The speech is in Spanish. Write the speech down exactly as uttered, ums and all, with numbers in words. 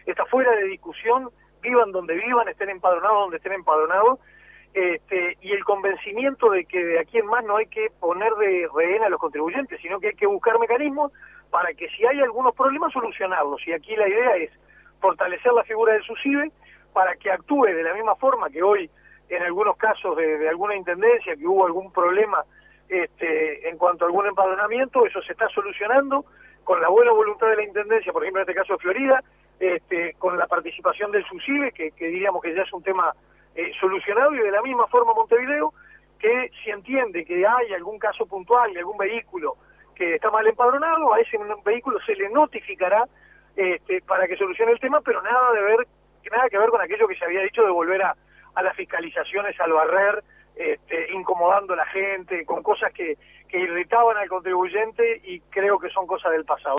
está fuera de discusión, vivan donde vivan, estén empadronados donde estén empadronados, este, y el convencimiento de que de aquí en más no hay que poner de rehén a los contribuyentes, sino que hay que buscar mecanismos para que si hay algunos problemas solucionarlos, y aquí la idea es fortalecer la figura del SUSIBE para que actúe de la misma forma que hoy en algunos casos de, de alguna intendencia que hubo algún problema este, en cuanto a algún empadronamiento, eso se está solucionando con la buena voluntad de la intendencia, por ejemplo en este caso de Florida, este, con la participación del SUSIBE, que, que diríamos que ya es un tema eh, solucionado, y de la misma forma Montevideo, que si entiende que hay algún caso puntual y algún vehículo que está mal empadronado, a ese vehículo se le notificará este, para que solucione el tema, pero nada de ver, nada que ver con aquello que se había dicho de volver a, a las fiscalizaciones al barrer, este, incomodando a la gente, con cosas que, que irritaban al contribuyente, y creo que son cosas del pasado.